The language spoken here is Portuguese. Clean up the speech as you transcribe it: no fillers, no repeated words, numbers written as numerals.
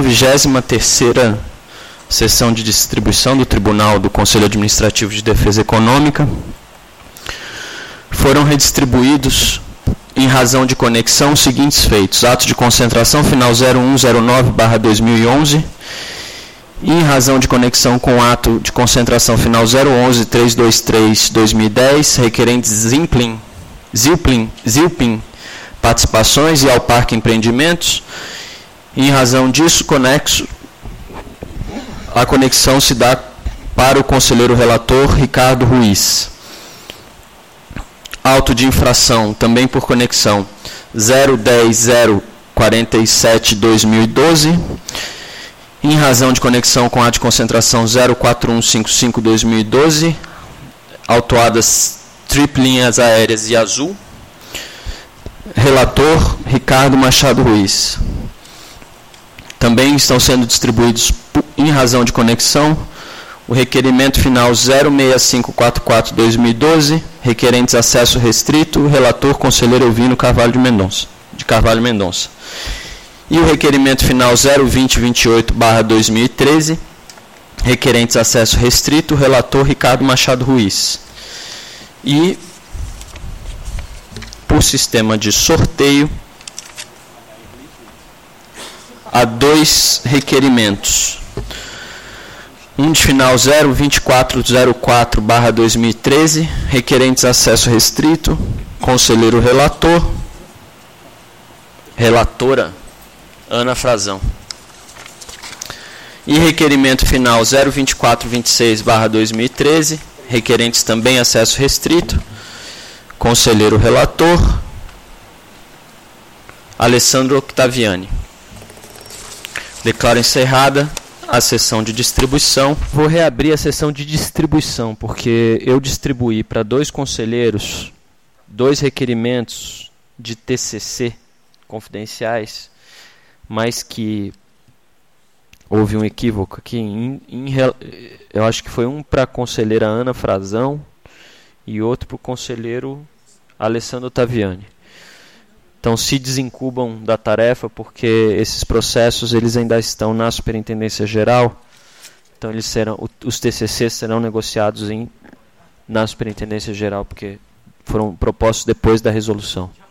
33ª sessão de distribuição do Tribunal do Conselho Administrativo de Defesa Econômica, foram redistribuídos, em razão de conexão, os seguintes feitos: ato de concentração final 0109/2011, e em razão de conexão com o ato de concentração final 011-323/2010, requerentes Zilpin Participações e Alparque Empreendimentos. E, em razão disso, a conexão se dá para o conselheiro relator Ricardo Ruiz. Auto de infração, também por conexão, 010-047/2012, em razão de conexão com a de concentração 04155/2012, autuadas Triplinhas Aéreas e Azul. Relator Ricardo Machado Ruiz. Também estão sendo distribuídos, em razão de conexão, o requerimento final 06544/2012, requerentes acesso restrito, relator conselheiro Elvino de Carvalho Mendonça. E o requerimento final 02028/2013, requerentes acesso restrito, relator Ricardo Machado Ruiz. E, por sistema de sorteio, há dois requerimentos. Um de final 02404/2013, requerentes acesso restrito, conselheiro relatora Ana Frazão. E requerimento final 02426/2013, requerentes também acesso restrito, conselheiro relator Alessandro Octaviani. Declaro encerrada a sessão de distribuição. Vou reabrir a sessão de distribuição, porque eu distribuí para dois conselheiros 2 requerimentos de TCC confidenciais, mas que houve um equívoco aqui. Eu acho que foi um para a conselheira Ana Frazão e outro para o conselheiro Alessandro Ottaviani. Então, se desencubam da tarefa, porque esses processos eles ainda estão na Superintendência Geral. Então, os TCCs serão negociados na Superintendência Geral, porque foram propostos depois da resolução.